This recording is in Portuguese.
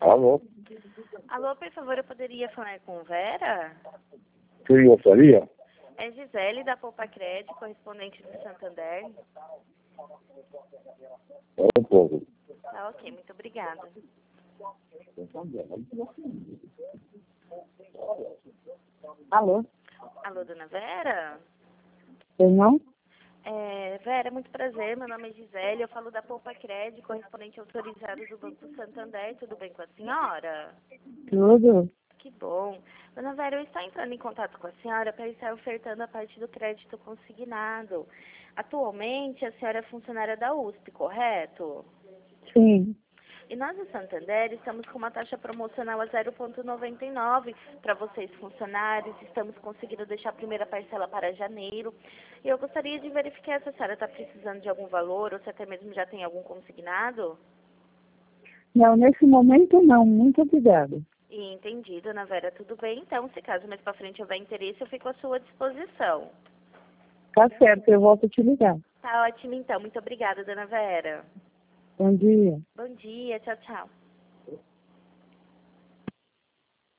Alô? Alô, por favor, eu poderia falar com Vera? Quem gostaria? É Gisele, da Poupa Crédito, correspondente do Santander. É um pouco. Tá ok, muito obrigada. Alô? Alô, dona Vera? Eu não? Vera, muito prazer, meu nome é Gisele, eu falo da Poupa Crédito, correspondente autorizado do Banco Santander, tudo bem com a senhora? Tudo? Que bom. Dona Vera, eu estou entrando em contato com a senhora para estar ofertando a parte do crédito consignado. Atualmente, a senhora é funcionária da USP, correto? Sim. E nós do Santander estamos com uma taxa promocional a 0,99 para vocês funcionários. Estamos conseguindo deixar a primeira parcela para janeiro. E eu gostaria de verificar se a senhora está precisando de algum valor ou se até mesmo já tem algum consignado. Não, nesse momento não. Muito obrigada. E entendi, dona Vera, tudo bem. Então, se caso mais para frente houver interesse, eu fico à sua disposição. Tá certo, eu volto a te ligar. Tá ótimo, então. Muito obrigada, dona Vera. Bom dia. Bom dia, tchau, tchau.